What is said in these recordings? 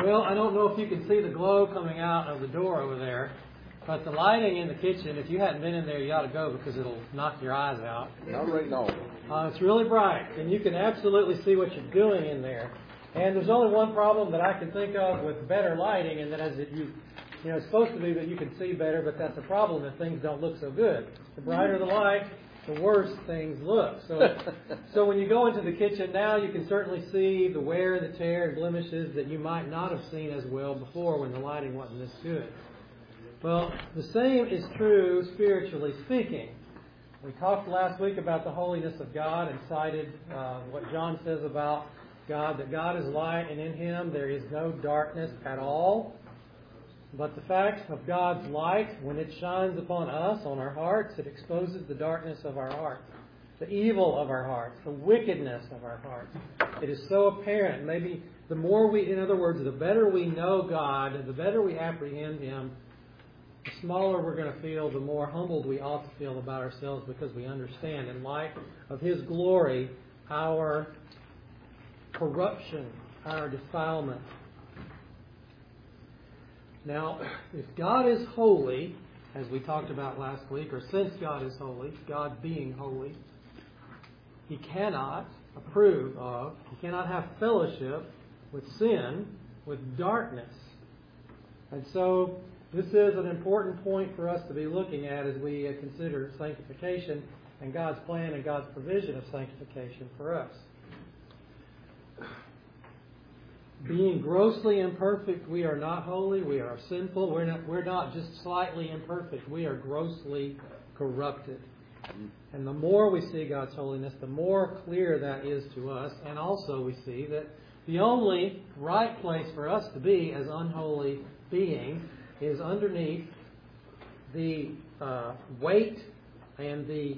Well, I don't know if you can see the glow coming out of the door over there, but the lighting in the kitchen, if you hadn't been in there, you ought to go because it'll knock your eyes out. Not right now. It's really bright, and you can absolutely see what you're doing in there. And there's only one problem that I can think of with better lighting, and that is that it's supposed to be that you can see better, but that's a problem if things don't look so good. The brighter the light, the worse things look. So when you go into the kitchen now, you can certainly see the wear, the tear, and blemishes that you might not have seen as well before when the lighting wasn't this good. Well, the same is true spiritually speaking. We talked last week about the holiness of God and cited what John says about God, that God is light and in Him there is no darkness at all. But the fact of God's light, when it shines upon us, on our hearts, it exposes the darkness of our hearts, the evil of our hearts, the wickedness of our hearts. It is so apparent. Maybe the more in other words, the better we know God, the better we apprehend Him, the smaller we're going to feel, the more humbled we ought to feel about ourselves because we understand, in light of His glory, our corruption, our defilement. Now, if God is holy, as we talked about last week, or since God is holy, God being holy, He cannot approve of, He cannot have fellowship with sin, with darkness. And so, this is an important point for us to be looking at as we consider sanctification and God's plan and God's provision of sanctification for us. Being grossly imperfect, we are not holy. We are sinful. We're not just slightly imperfect. We are grossly corrupted. And the more we see God's holiness, the more clear that is to us. And also we see that the only right place for us to be as unholy beings is underneath the weight and the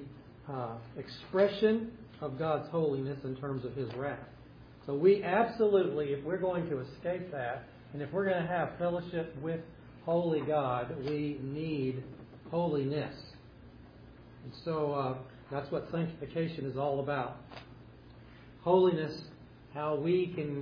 expression of God's holiness in terms of His wrath. So we absolutely, if we're going to escape that, and if we're going to have fellowship with holy God, we need holiness. And so that's what sanctification is all about. Holiness, how we can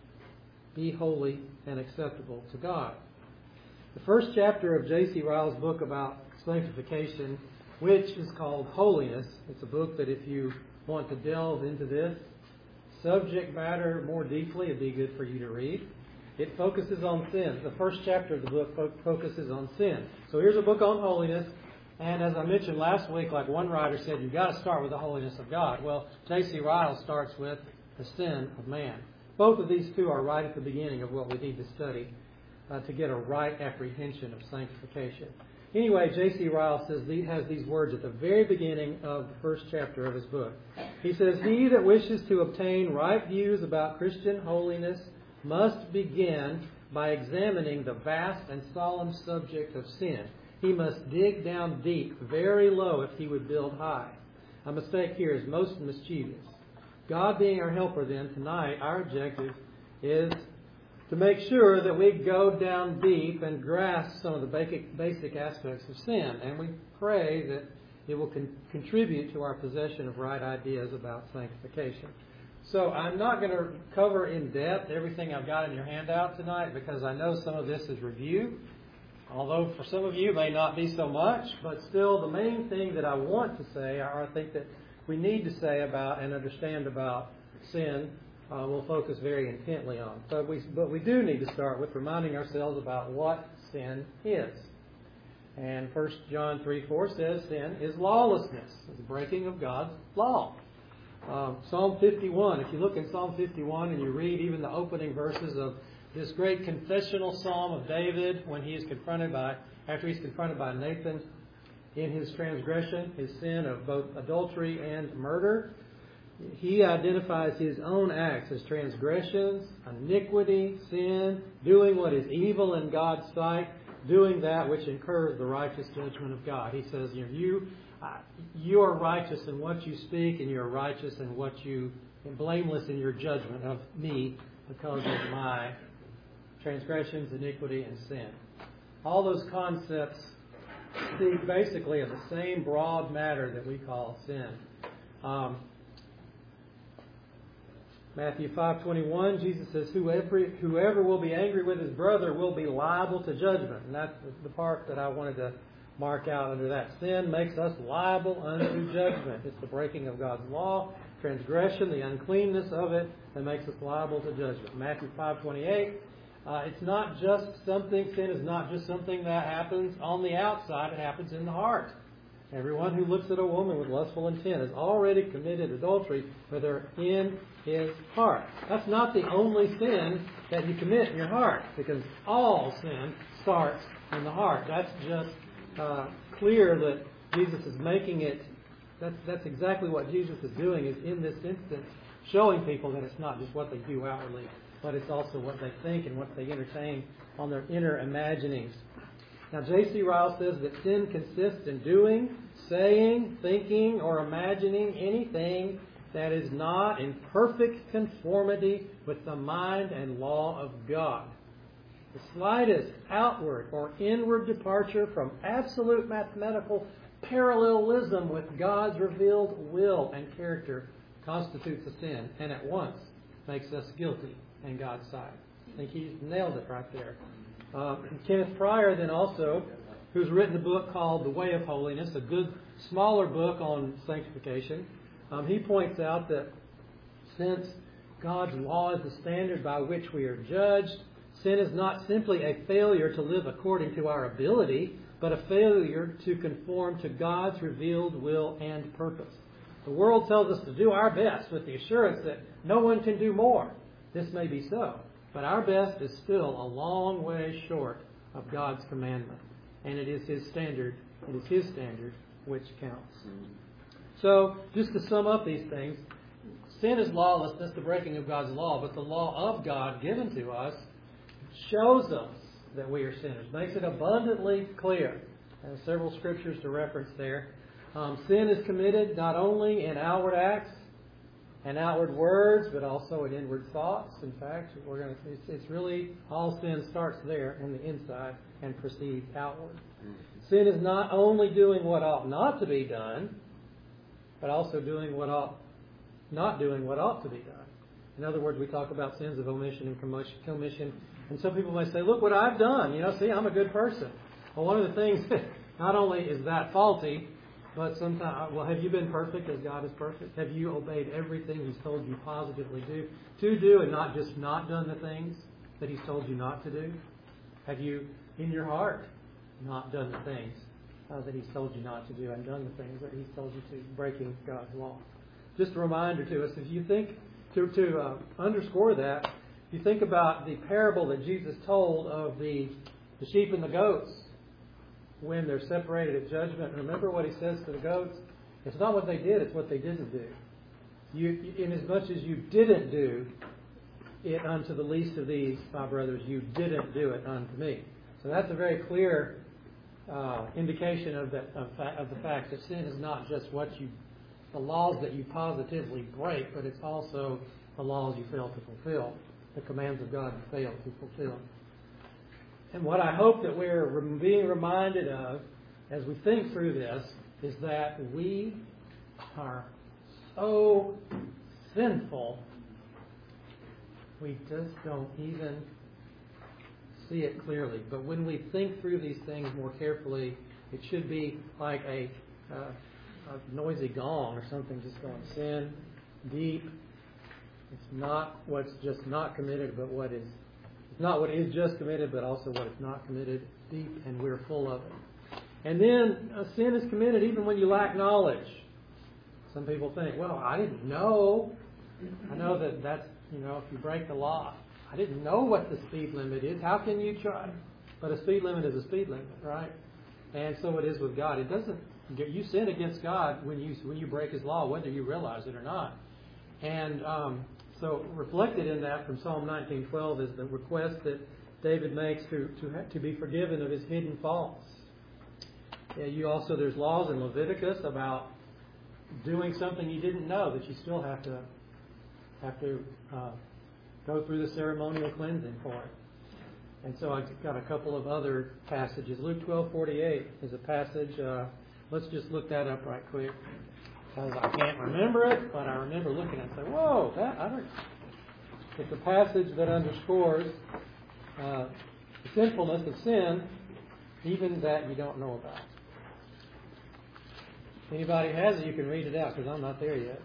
be holy and acceptable to God. The first chapter of J.C. Ryle's book about sanctification, which is called Holiness, it's a book that if you want to delve into this subject matter more deeply, it'd be good for you to read. It focuses on sin. The first chapter of the book focuses on sin. So here's a book on holiness. And as I mentioned last week, like one writer said, you've got to start with the holiness of God. Well, J.C. Ryle starts with the sin of man. Both of these two are right at the beginning of what we need to study to get a right apprehension of sanctification. Anyway, J.C. Ryle says has these words at the very beginning of the first chapter of his book. He says, "He that wishes to obtain right views about Christian holiness must begin by examining the vast and solemn subject of sin. He must dig down deep, very low, if he would build high. A mistake here is most mischievous. God being our helper, then, tonight, our objective is to make sure that we go down deep and grasp some of the basic aspects of sin. And we pray that it will contribute to our possession of right ideas about sanctification." So I'm not going to cover in depth everything I've got in your handout tonight because I know some of this is review. Although for some of you it may not be so much, but still the main thing that I want to say, or I think that we need to say about and understand about sin, we'll focus very intently on. But we do need to start with reminding ourselves about what sin is. And 1 John 3:4 says sin is lawlessness, the breaking of God's law. Psalm 51, if you look in Psalm 51 and you read even the opening verses of this great confessional psalm of David when after he's confronted by Nathan in his transgression, his sin of both adultery and murder, he identifies his own acts as transgressions, iniquity, sin, doing what is evil in God's sight, doing that which incurs the righteous judgment of God. He says, you are righteous in what you speak, and you are righteous in and blameless in your judgment of me because of my transgressions, iniquity, and sin. All those concepts speak basically of the same broad matter that we call sin. Matthew 5:21, Jesus says, whoever will be angry with his brother will be liable to judgment. And that's the part that I wanted to mark out under that. Sin makes us liable unto judgment. It's the breaking of God's law, transgression, the uncleanness of it that makes us liable to judgment. Matthew 5:28, it's not just something, sin is not just something that happens on the outside, it happens in the heart. Everyone who looks at a woman with lustful intent has already committed adultery with her in his heart. That's not the only sin that you commit in your heart, because all sin starts in the heart. That's just clear that Jesus is making it. That's exactly what Jesus is doing, is in this instance showing people that it's not just what they do outwardly, but it's also what they think and what they entertain on their inner imaginings. Now, J.C. Ryle says that sin consists in doing, saying, thinking, or imagining anything that is not in perfect conformity with the mind and law of God. The slightest outward or inward departure from absolute mathematical parallelism with God's revealed will and character constitutes a sin, and at once makes us guilty in God's sight. I think he's nailed it right there. Kenneth Pryor then also, who's written a book called The Way of Holiness, a good smaller book on sanctification, he points out that since God's law is the standard by which we are judged, sin is not simply a failure to live according to our ability, but a failure to conform to God's revealed will and purpose. The world tells us to do our best with the assurance that no one can do more. This may be so, but our best is still a long way short of God's commandment. And it is His standard, which counts. So, just to sum up these things, sin is lawlessness, the breaking of God's law, but the law of God given to us shows us that we are sinners, makes it abundantly clear. There's several scriptures to reference there. Sin is committed not only in outward acts and outward words, but also in inward thoughts. In fact, it's really all sin starts there in the inside and proceeds outward. Sin is not only doing what ought not to be done, but also not doing what ought to be done. In other words, we talk about sins of omission and commission. And some people may say, look what I've done. See, I'm a good person. Well, one of the things, not only is that faulty, but sometimes, have you been perfect as God is perfect? Have you obeyed everything He's told you positively to do and not just not done the things that He's told you not to do? Have you, in your heart, not done the things that He's told you not to do and done the things that He's told you to, breaking God's law? Just a reminder to us, if you think, to underscore that, you think about the parable that Jesus told of the sheep and the goats when they're separated at judgment. Remember what He says to the goats? It's not what they did, it's what they didn't do. Inasmuch as you didn't do it unto the least of these, my brothers, you didn't do it unto me. So that's a very clear indication of the fact that sin is not just the laws that you positively break, but it's also the laws you fail to fulfill, the commands of God you fail to fulfill. And what I hope that we're being reminded of as we think through this is that we are so sinful, we just don't even see it clearly. But when we think through these things more carefully, it should be like a noisy gong or something just going, sin, deep. It's not what's just not committed, but what is. It's not what is just committed, but also what is not committed. Deep, and we're full of it. And then sin is committed even when you lack knowledge. Some people think, well, I didn't know. I know that's, if you break the law, I didn't know what the speed limit is. How can you try? But a speed limit is a speed limit, right? And so it is with God. It doesn't. You sin against God when you break His law, whether you realize it or not. And so reflected in that from Psalm 19:12 is the request that David makes to be forgiven of his hidden faults. There's laws in Leviticus about doing something you didn't know that you still have to go through the ceremonial cleansing for it. And so I've got a couple of other passages. Luke 12:48 is a passage. Let's just look that up right quick. Because I can't remember it, but I remember looking at it and saying, whoa, It's a passage that underscores the sinfulness of sin, even that you don't know about. If anybody has it, you can read it out, because I'm not there yet.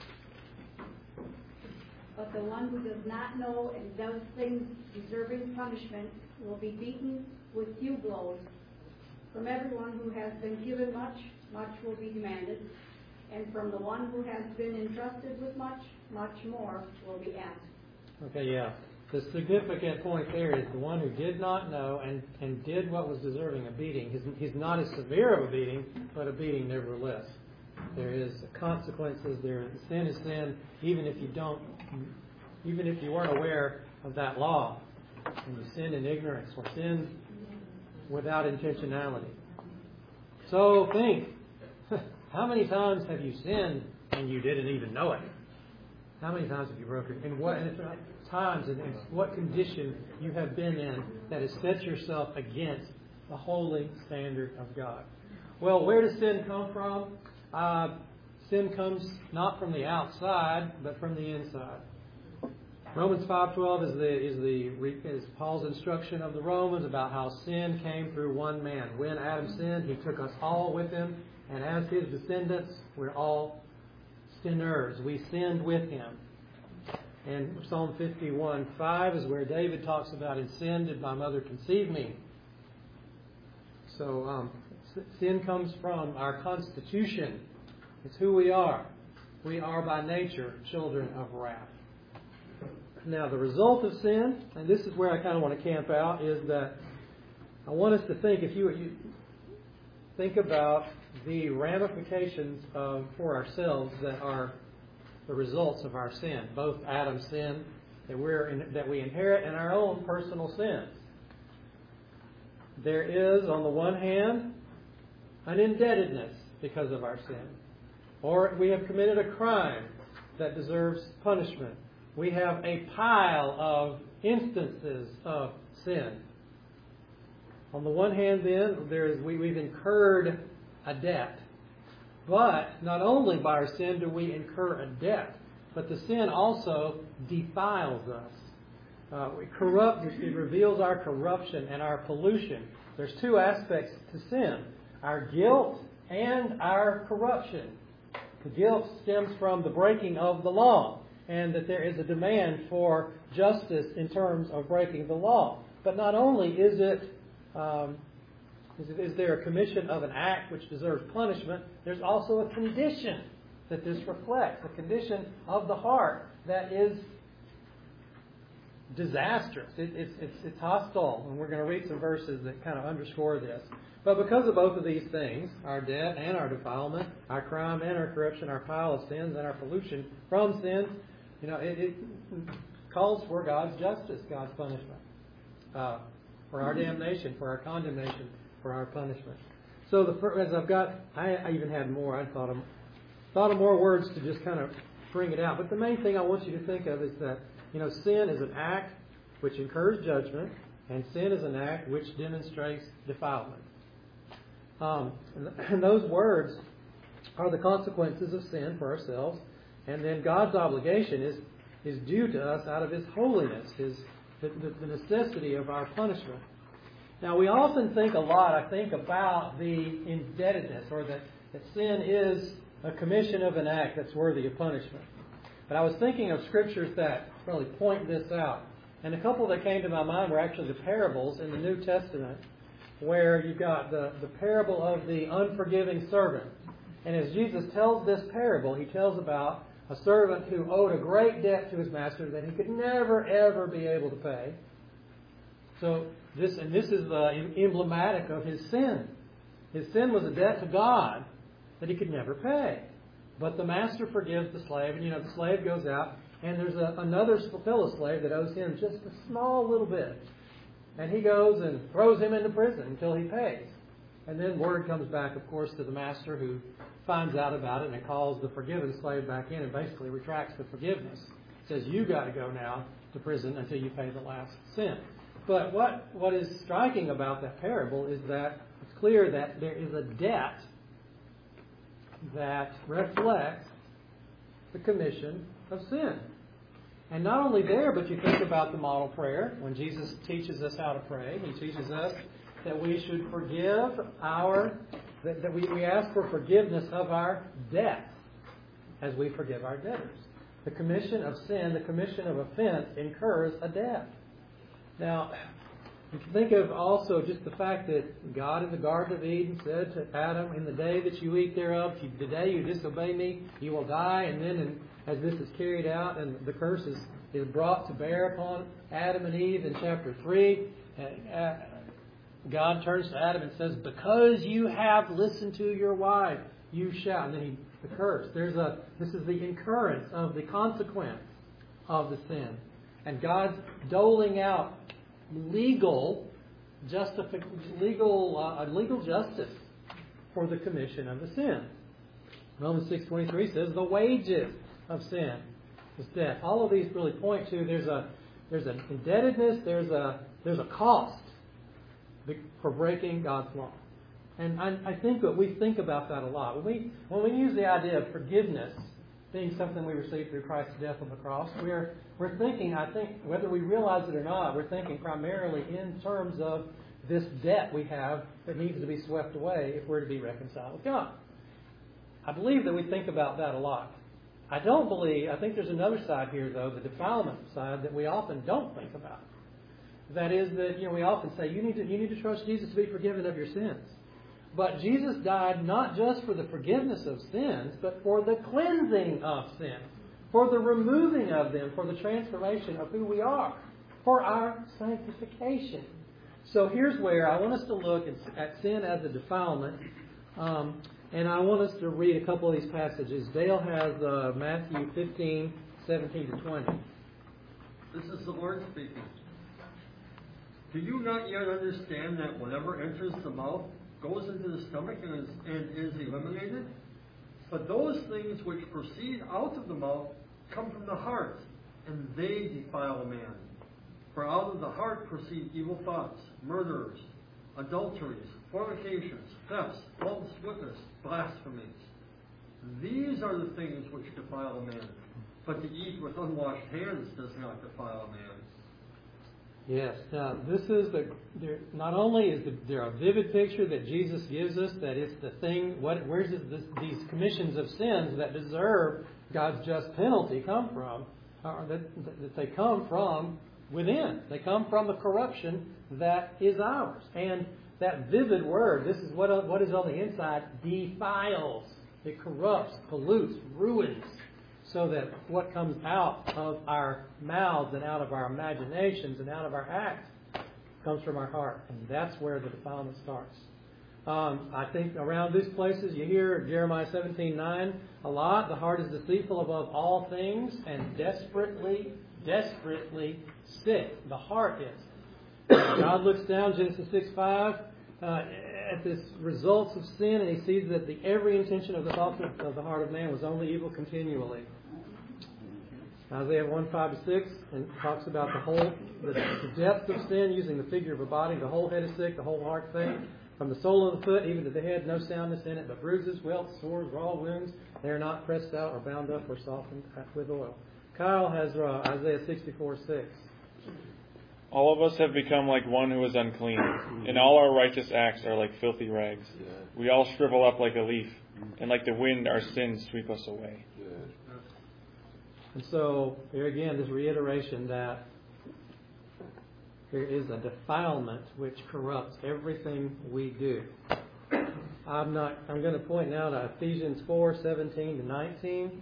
But the one who does not know and does things deserving punishment will be beaten with few blows. From everyone who has been given much, much will be demanded. And from the one who has been entrusted with much, much more will be asked. Okay, yeah. The significant point there is the one who did not know and did what was deserving a beating. He's not as severe of a beating, but a beating nevertheless. There is consequences. Sin is sin, even if you weren't aware of that law, and you sinned in ignorance or sinned without intentionality. So think, how many times have you sinned and you didn't even know it? How many times have you broken? And what times and what condition you have been in that has set yourself against the holy standard of God? Well, where does sin come from? Sin comes not from the outside, but from the inside. Romans 5:12 is Paul's instruction of the Romans about how sin came through one man. When Adam sinned, he took us all with him, and as his descendants, we're all sinners. We sinned with him. And Psalm 51:5 is where David talks about, "In sin did my mother conceive me." So sin comes from our constitution. It's who we are. We are by nature children of wrath. Now, the result of sin, and this is where I kind of want to camp out, is that I want us to think, if you think about the ramifications for ourselves that are the results of our sin, both Adam's sin that we inherit and our own personal sins. There is, on the one hand, an indebtedness because of our sin. Or we have committed a crime that deserves punishment. We have a pile of instances of sin. On the one hand, then, we've incurred a debt. But not only by our sin do we incur a debt, but the sin also defiles us. It reveals our corruption and our pollution. There's two aspects to sin: our guilt and our corruption. The guilt stems from the breaking of the law, and that there is a demand for justice in terms of breaking the law. But not only is there a commission of an act which deserves punishment, there's also a condition that this reflects, a condition of the heart that is disastrous. It's hostile, and we're going to read some verses that kind of underscore this. But because of both of these things, our debt and our defilement, our crime and our corruption, our pile of sins and our pollution from sin, it calls for God's justice, God's punishment, for our damnation, for our condemnation, for our punishment. So I even had more. I thought of more words to just kind of bring it out. But the main thing I want you to think of is that sin is an act which incurs judgment, and sin is an act which demonstrates defilement. And those words are the consequences of sin for ourselves, and then God's obligation is due to us out of His holiness, the necessity of our punishment. Now, we often think about the indebtedness, or that sin is a commission of an act that's worthy of punishment. But I was thinking of scriptures that really point this out. And a couple that came to my mind were actually the parables in the New Testament, where you've got the parable of the unforgiving servant. And as Jesus tells this parable, He tells about a servant who owed a great debt to his master that he could never, ever be able to pay. So this is emblematic of his sin. His sin was a debt to God that he could never pay. But the master forgives the slave, and the slave goes out, and there's another fellow slave that owes him just a small little bit. And he goes and throws him into prison until he pays. And then word comes back, of course, to the master, who finds out about it and calls the forgiven slave back in and basically retracts the forgiveness. Says, "You've got to go now to prison until you pay the last sin." But what is striking about that parable is that it's clear that there is a debt that reflects the commission of sin. And not only there, but you think about the model prayer. When Jesus teaches us how to pray, He teaches us that we should forgive that we ask for forgiveness of our debts as we forgive our debtors. The commission of sin, the commission of offense incurs a debt. Now, you can think of also just the fact that God in the Garden of Eden said to Adam, in the day that you eat thereof, the day you disobey me, you will die. And then as this is carried out and the curse is brought to bear upon Adam and Eve in chapter 3, God turns to Adam and says, because you have listened to your wife, you shall. And then the curse. This is the incurrence of the consequence of the sin. And God's doling out legal justice for the commission of the sin. Romans 6:23 says the wages of sin is death. All of these really point to there's an indebtedness, there's a cost for breaking God's law. And I think that we think about that a lot. When we use the idea of forgiveness being something we receive through Christ's death on the cross, we're thinking, I think, whether we realize it or not, we're thinking primarily in terms of this debt we have that needs to be swept away if we're to be reconciled with God. I believe that we think about that a lot. I think there's another side here, though, the defilement side, that we often don't think about. That is that, we often say, you need to trust Jesus to be forgiven of your sins. But Jesus died not just for the forgiveness of sins, but for the cleansing of sins, for the removing of them, for the transformation of who we are, for our sanctification. So here's where I want us to look at sin as a defilement, and I want us to read a couple of these passages. Dale has Matthew 15, 17 to 20. This is the Lord speaking. Do you not yet understand that whatever enters the mouth goes into the stomach and is eliminated? But those things which proceed out of the mouth come from the heart, and they defile a man. For out of the heart proceed evil thoughts, murderers, adulteries, fornications, thefts, false witness, blasphemies. These are the things which defile a man. But to eat with unwashed hands does not defile a man. Yes. Now, this is not only is there a vivid picture that Jesus gives us that it's the thing. Where's these commissions of sins that deserve God's just penalty come from? Or that they come from within. They come from the corruption that is ours. And that vivid word, this is what is on the inside, defiles. It corrupts, pollutes, ruins. So that what comes out of our mouths and out of our imaginations and out of our acts comes from our heart. And that's where the defilement starts. I think around these places you hear Jeremiah 17:9 a lot. The heart is deceitful above all things and desperately, desperately sick. The heart is. God looks down, Genesis 6:5, at this results of sin, and He sees that every intention of the thoughts of the heart of man was only evil continually. Isaiah 1:5-6 and talks about the depth of sin, using the figure of a body. The whole head is sick, the whole heart faint. From the sole of the foot even to the head, no soundness in it, but bruises, welts, sores, raw wounds. They are not pressed out or bound up or softened with oil. Kyle has Isaiah 64:6. All of us have become like one who is unclean, and all our righteous acts are like filthy rags. We all shrivel up like a leaf, and like the wind our sins sweep us away. And so, here again, this reiteration that there is a defilement which corrupts everything we do. I'm going to point now to Ephesians 4:17-19.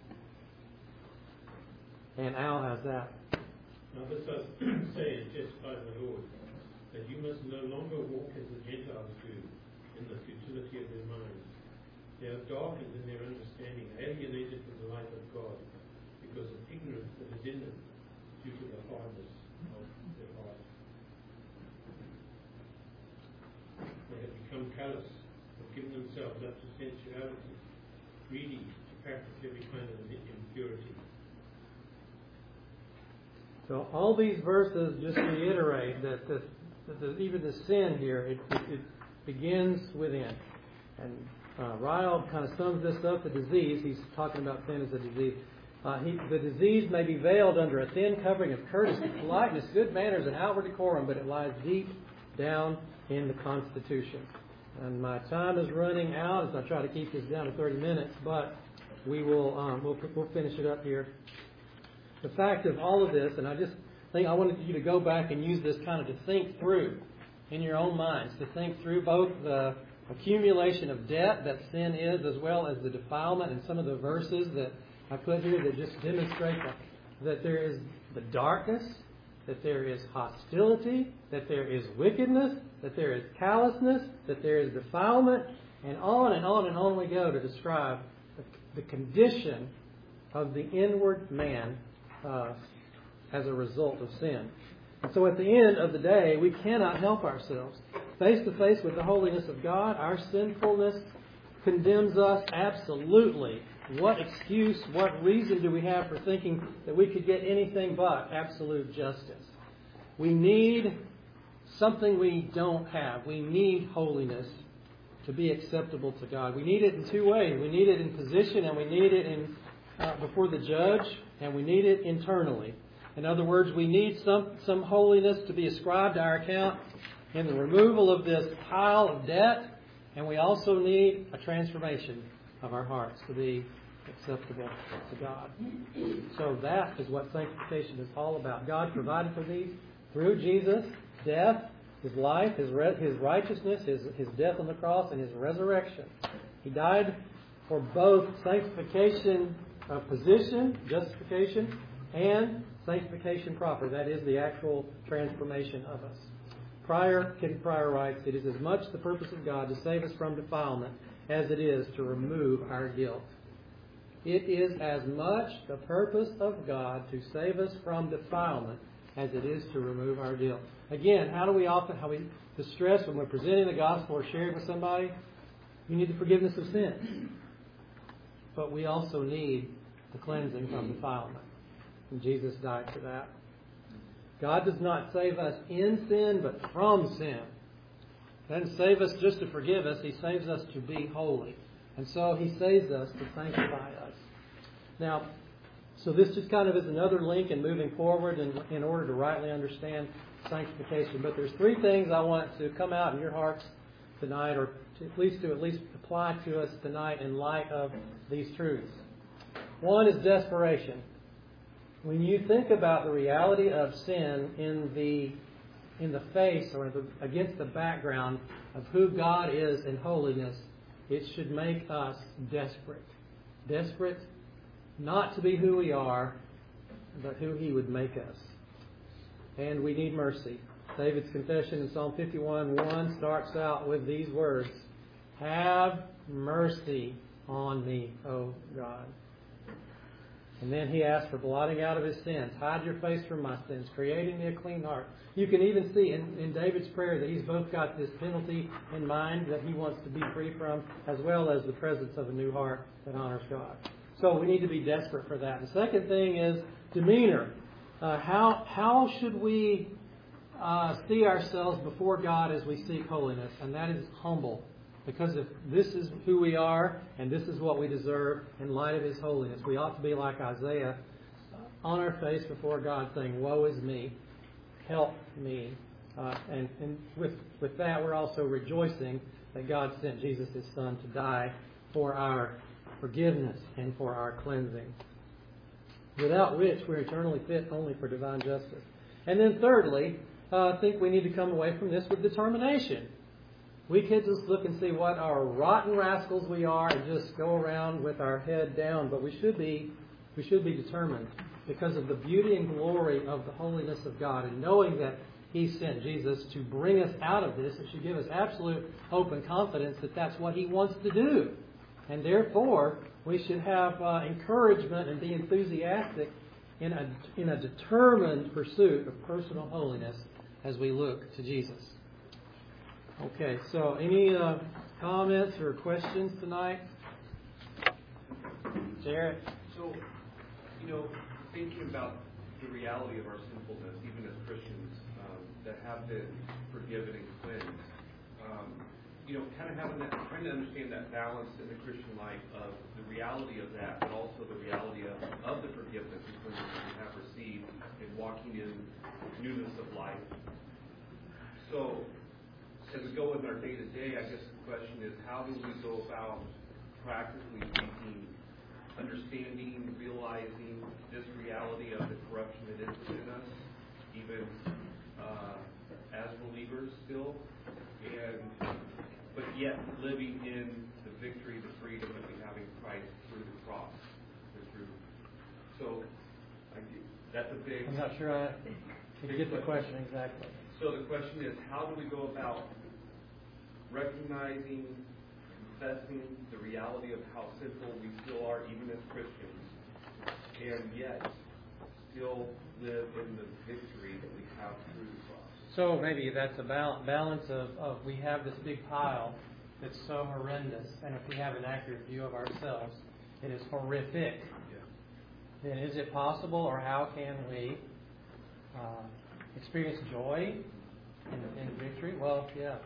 And Al has that. Now this I say is just by the Lord, that you must no longer walk as the Gentiles do, in the futility of their minds. They are darkened in their understanding, alienated from the light of God, because of ignorance that is in them, due to the hardness of their heart. They have become callous, have given themselves up to sensuality, greedy to practice every kind of impurity. So all these verses just reiterate that even the sin here, it begins within. And Ryle kind of sums this up, the disease. He's talking about sin as a disease. The disease may be veiled under a thin covering of courtesy, politeness, good manners, and outward decorum, but it lies deep down in the Constitution. And my time is running out as I try to keep this down to 30 minutes, but we will we'll finish it up here. The fact of all of this, and I just think I wanted you to go back and use this kind of to think through in your own minds, to think through both the accumulation of debt that sin is, as well as the defilement, and some of the verses that I put here that just demonstrate that there is the darkness, that there is hostility, that there is wickedness, that there is callousness, that there is defilement, and on and on and on we go to describe the condition of the inward man as a result of sin. And so at the end of the day, we cannot help ourselves. Face to face with the holiness of God, our sinfulness condemns us absolutely. What excuse, what reason do we have for thinking that we could get anything but absolute justice? We need something we don't have. We need holiness to be acceptable to God. We need it in two ways. We need it in position, and we need it in before the judge, and we need it internally. In other words, we need some holiness to be ascribed to our account in the removal of this pile of debt, and we also need a transformation of our hearts to be acceptable to God. So that is what sanctification is all about. God provided for these through Jesus' death, His life, His righteousness, His death on the cross, and His resurrection. He died for both sanctification of position, justification, and sanctification proper. That is the actual transformation of us. Ken Pryor writes, "It is as much the purpose of God to save us from defilement as it is to remove our guilt." It is as much the purpose of God to save us from defilement as it is to remove our guilt. Again, how we distress when we're presenting the gospel or sharing with somebody? We need the forgiveness of sin. But we also need the cleansing from defilement. And Jesus died for that. God does not save us in sin, but from sin. He doesn't save us just to forgive us. He saves us to be holy. And so He saves us to sanctify us. Now, so this just kind of is another link in moving forward in order to rightly understand sanctification. But there's three things I want to come out in your hearts tonight, or at least apply to us tonight in light of these truths. One is desperation. When you think about the reality of sin in the face or against the background of who God is in holiness, it should make us desperate. Desperate not to be who we are, but who He would make us. And we need mercy. David's confession in Psalm 51:1 starts out with these words, "Have mercy on me, O God." And then he asks for blotting out of his sins. "Hide your face from my sins, creating me a clean heart." You can even see in David's prayer that he's both got this penalty in mind that he wants to be free from, as well as the presence of a new heart that honors God. So we need to be desperate for that. The second thing is demeanor. How should we see ourselves before God as we seek holiness? And that is humble. Because if this is who we are and this is what we deserve in light of His holiness, we ought to be like Isaiah, on our face before God saying, "Woe is me, help me." And with that, we're also rejoicing that God sent Jesus, His Son, to die for our forgiveness and for our cleansing, without which we're eternally fit only for divine justice. And then thirdly, I think we need to come away from this with determination. We can't just look and see what our rotten rascals we are and just go around with our head down, but we should be determined because of the beauty and glory of the holiness of God, and knowing that He sent Jesus to bring us out of this. It should give us absolute hope and confidence that that's what He wants to do. And therefore, we should have encouragement and be enthusiastic in a determined pursuit of personal holiness as we look to Jesus. Okay, so any comments or questions tonight? Jared? So, thinking about the reality of our sinfulness, even as Christians that have been forgiven and cleansed, kind of trying to understand that balance in the Christian life of the reality of that, but also the reality of the forgiveness and cleansing that we have received and walking in newness of life. So, as we go with our day-to-day, I guess the question is, how do we go about practically speaking, understanding, realizing this reality of the corruption that is within us, even as believers still, but yet living in the victory, the freedom that we have in Christ through the cross. So, that's a big... I'm not sure I can get the question exactly. So the question is, how do we go about recognizing, confessing the reality of how sinful we still are, even as Christians, and yet still live in the victory that we have through the cross? So maybe that's a balance of we have this big pile that's so horrendous, and if we have an accurate view of ourselves, it is horrific. Yeah. Then is it possible, or how can we experience joy in victory? Well, yeah.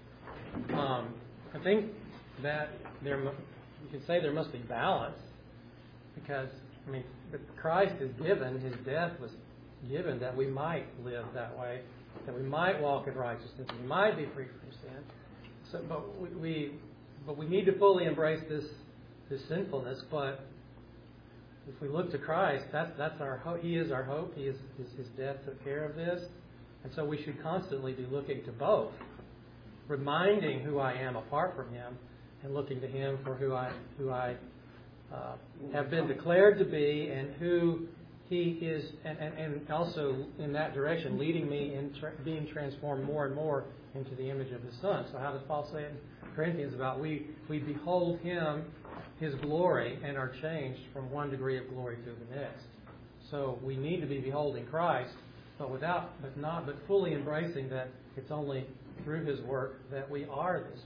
I think that you could say there must be balance, because Christ is given, His death was given that we might live that way, that we might walk in righteousness, we might be free from sin. So, but we need to fully embrace this sinfulness. But if we look to Christ, that's our hope. He is our hope. His death took care of this, and so we should constantly be looking to both, reminding who I am apart from Him, and looking to Him for who I have been declared to be, and who He is, and also in that direction, leading me in being transformed more and more into the image of His Son. So how does Paul say in Corinthians about we behold Him, His glory, and are changed from one degree of glory to the next. So we need to be beholding Christ, but fully embracing that it's only through His work that we are this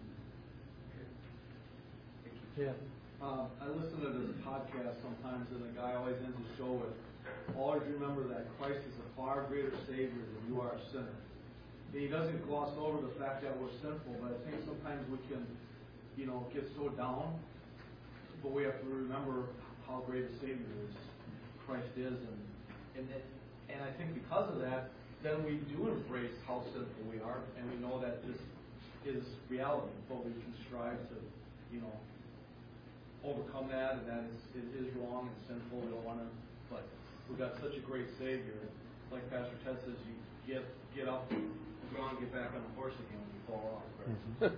way. Yeah. I listen to this podcast sometimes, and the guy always ends the show with, always remember that Christ is a far greater Savior than you are a sinner. And he doesn't gloss over the fact that we're sinful, but I think sometimes we can, get so down, but we have to remember how great a Savior Christ is, and I think because of that, then we do embrace how sinful we are, and we know that this is reality, but we can strive to, overcome that, and that it is wrong and sinful. We don't want to, but we've got such a great Savior. Like Pastor Ted says, you get up, go on, get back on the horse again when you fall off.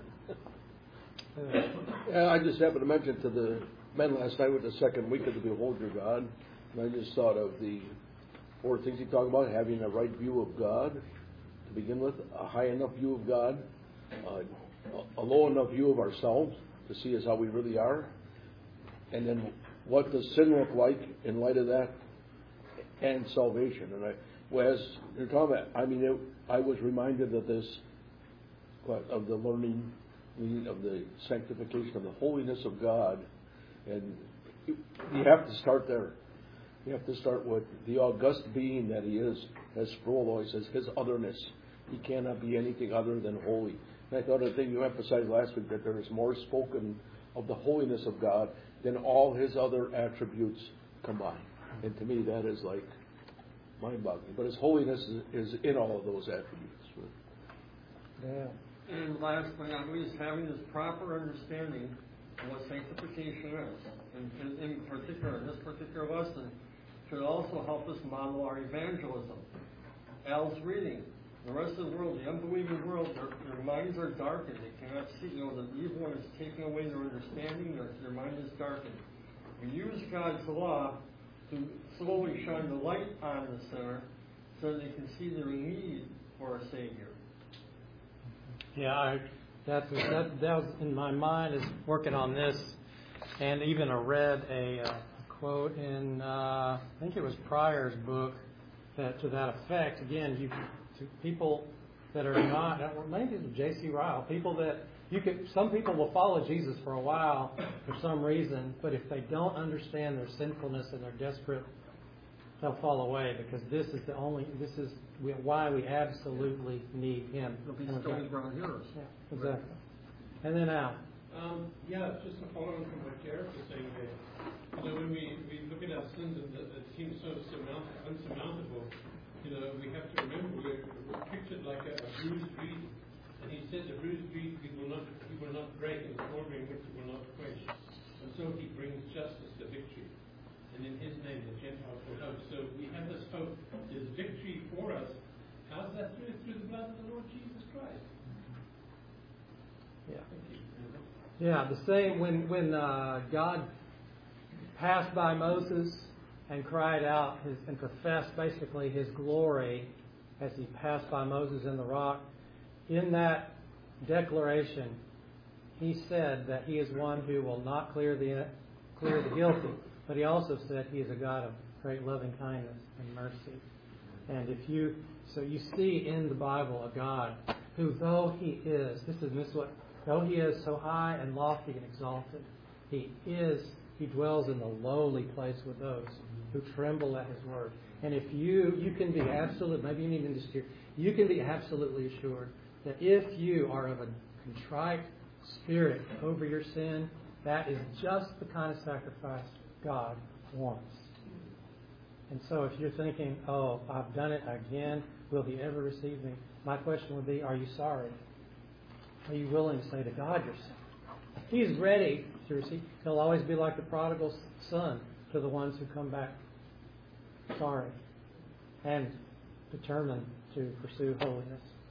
Yeah, I just happened to mention to the men last night with the second week of the Behold Your God, and I just thought of the 4 things he talked about: having a right view of God to begin with, a high enough view of God, a low enough view of ourselves to see us how we really are, and then what does sin look like in light of that, and salvation. And as you're talking about, I was reminded of this, of the learning of the sanctification of the holiness of God, and you have to start there. You have to start with the august being that He is, as Sproul always says, His otherness. He cannot be anything other than holy. And I thought the thing you emphasized last week, that there is more spoken of the holiness of God than all His other attributes combined. And to me, that is like mind-boggling. But His holiness is in all of those attributes. Yeah. And lastly, I believe having this proper understanding of what sanctification is, and in particular, in this particular lesson, should also help us model our evangelism. Al's reading. The rest of the world, the unbelieving world, their minds are darkened. They cannot see. The evil one is taking away their understanding. Their mind is darkened. We use God's law to slowly shine the light on the sinner so they can see their need for a Savior. Yeah, that was in my mind as working on this, and even I read a quote in I think it was Pryor's book to that effect. Again, to people that are not, or maybe it was J.C. Ryle, people that some people will follow Jesus for a while for some reason, but if they don't understand their sinfulness and they're desperate, they'll fall away, because this is why we absolutely need Him. They'll be Stony Brown heroes. Yeah, exactly. And then Al. Yeah, just to follow on from what Gareth was saying there. When we look at our sins and it seems so unsurmountable, we have to remember we're pictured like a bruised reed. And he said the bruised reed he will not break, and the smoldering which he will not quench. And so he brings justice to victory. And in his name the Gentiles will hope. So we have this hope. There's victory for us. How's that through the blood of the Lord Jesus Christ? Yeah. Thank you. Yeah, the same when God passed by Moses and cried out and professed basically his glory as he passed by Moses in the rock. In that declaration, he said that he is one who will not clear the guilty, but he also said he is a God of great loving kindness and mercy. And you see in the Bible a God who, though he is so high and lofty and exalted, he dwells in the lowly place with those who tremble at his word. And if you can be maybe you need to just hear, you can be absolutely assured that if you are of a contrite spirit over your sin, that is just the kind of sacrifice God wants. And so if you're thinking, oh, I've done it again, will he ever receive me? My question would be, are you sorry? Are you willing to say to God you're sorry? He's ready to receive. He'll always be like the prodigal son to the ones who come back sorry and determined to pursue holiness.